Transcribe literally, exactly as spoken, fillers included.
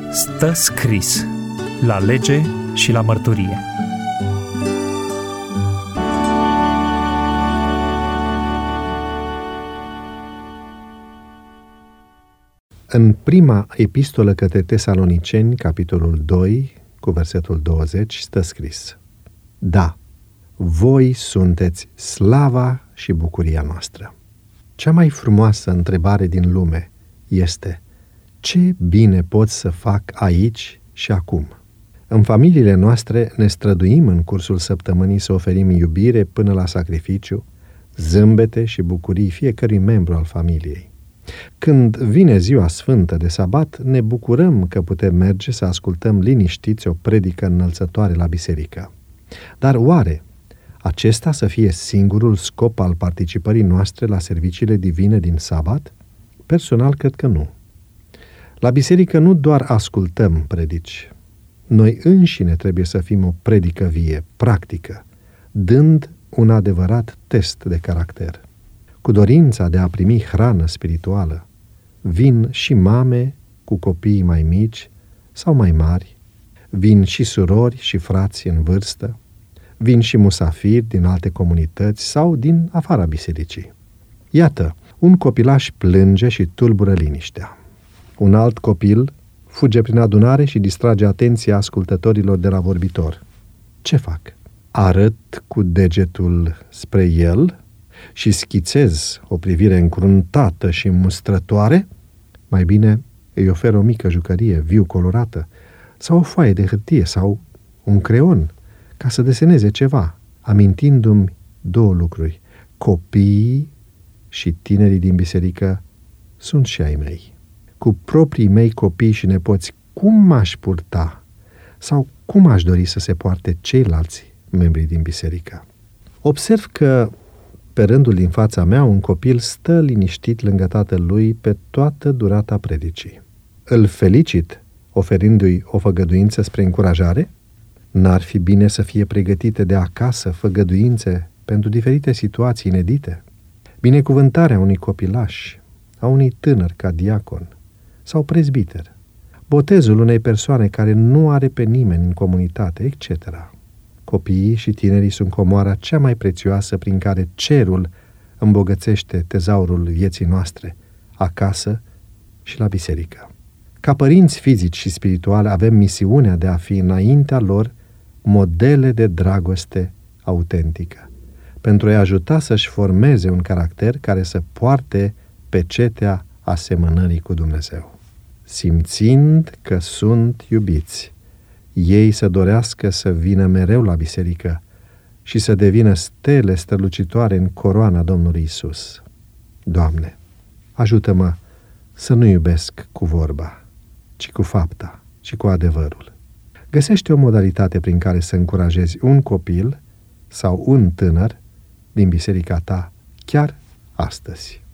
Stă scris la lege și la mărturie. În prima epistolă către Tesaloniceni, capitolul doi, cu versetul douăzeci, stă scris: Da, voi sunteți slava și bucuria noastră. Cea mai frumoasă întrebare din lume este: ce bine pot să fac aici și acum? În familiile noastre ne străduim în cursul săptămânii să oferim iubire până la sacrificiu, zâmbete și bucurii fiecărui membru al familiei. Când vine ziua sfântă de sabat, ne bucurăm că putem merge să ascultăm liniștiți o predică înălțătoare la biserică. Dar oare acesta să fie singurul scop al participării noastre la serviciile divine din sabat? Personal, cred că nu. La biserică nu doar ascultăm predici. Noi înșine trebuie să fim o predică vie, practică, dând un adevărat test de caracter. Cu dorința de a primi hrană spirituală, vin și mame cu copii mai mici sau mai mari, vin și surori și frați în vârstă, vin și musafiri din alte comunități sau din afara bisericii. Iată, un copilaș plânge și tulbură liniștea. Un alt copil fuge prin adunare și distrage atenția ascultătorilor de la vorbitor. Ce fac? Arăt cu degetul spre el și schițez o privire încruntată și mustrătoare? Mai bine îi ofer o mică jucărie viu colorată sau o foaie de hârtie sau un creon ca să deseneze ceva, amintindu-mi două lucruri: copiii și tinerii din biserică sunt și ai mei. Cu proprii mei copii și nepoți, cum m-aș purta sau cum aș dori să se poarte ceilalți membri din biserică? Observ că pe rândul din fața mea un copil stă liniștit lângă tatăl lui pe toată durata predicii. Îl felicit oferindu-i o făgăduință spre încurajare? N-ar fi bine să fie pregătite de acasă făgăduințe pentru diferite situații inedite? Binecuvântarea unui copilaș, a unui tânăr ca diacon sau prezbiter, botezul unei persoane care nu are pe nimeni în comunitate, et cetera. Copiii și tinerii sunt comoara cea mai prețioasă prin care cerul îmbogățește tezaurul vieții noastre, acasă și la biserică. Ca părinți fizici și spirituali avem misiunea de a fi înaintea lor modele de dragoste autentică, pentru a-i ajuta să-și formeze un caracter care să poarte pecetea asemănării cu Dumnezeu. Simțind că sunt iubiți, ei să dorească să vină mereu la biserică și să devină stele strălucitoare în coroana Domnului Isus. Doamne, ajută-mă să nu iubesc cu vorba, ci cu fapta și cu adevărul. Găsește o modalitate prin care să încurajezi un copil sau un tânăr din biserica ta chiar astăzi.